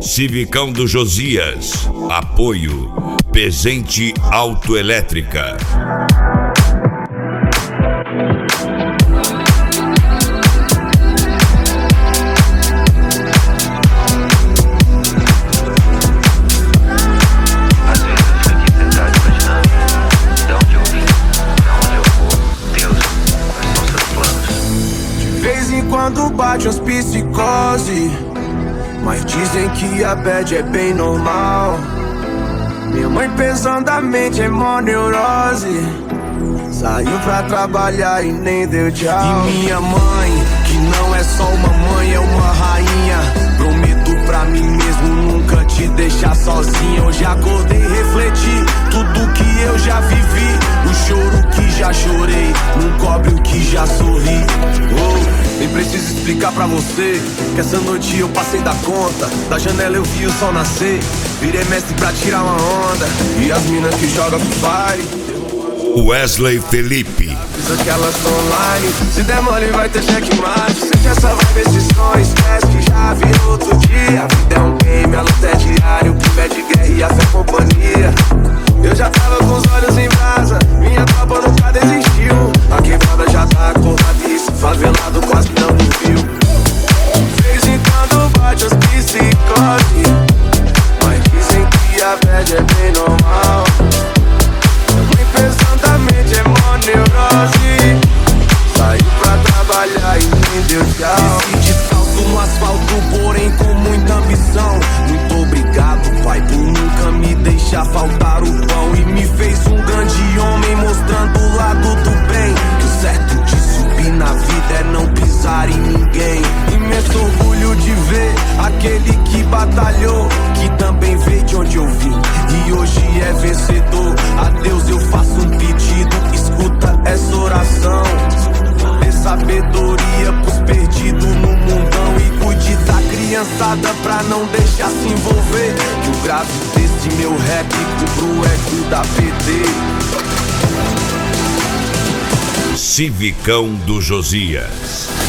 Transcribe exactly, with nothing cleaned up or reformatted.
Civicão do Josias. Apoio Pezente Autoelétrica. Quando bate as psicose, mas dizem que a bad é bem normal. Minha mãe pesadamente é mó neurose, saiu pra trabalhar e nem deu tchau. E minha mãe, que não é só uma mãe, é uma rainha. Prometo pra mim mesmo nunca te deixar sozinha. Eu já acordei e refleti tudo que eu já vivi. O choro que já chorei não cobre o que já sorri. Oh, nem preciso explicar pra você que essa noite eu passei da conta. Da janela eu vi o sol nascer, virei mestre pra tirar uma onda. E as minas que jogam Free Fire, Wesley Felipe. diz que elas tão online, se der mole vai ter checkmate. Sente essa vibe, esse som, esquece que já virou outro dia. A vida é um game, a luta é diário, que pede guerra e a fé companhia. Eu já tava com os olhos em brasa, minha tropa nunca desistiu. A quebrada já tá acordada e esse favelado quase não me viu. De vez em quando bate as psicose, mas dizem que a bad é bem normal. Mãe pesadamente é mó neurose, saiu pra trabalhar e nem deu tchau. Desci de salto no asfalto, porém com muita ambição. Muito obrigado, pai, por nunca me deixar faltar o pão. E me fez um grande homem, mostrando o lado do bem. Que o certo de subir na vida é não pisar em ninguém. Imenso orgulho de ver aquele que batalhou, que também veio de onde eu vim e hoje é vencedor. A Deus eu faço um pedido, escuta essa oração. Dê sabedoria pros perdidos no mundão e cuide da criançada pra não deixar se envolver. Que o grave desse meu rap cubra o eco da P D. Civicão do Josias.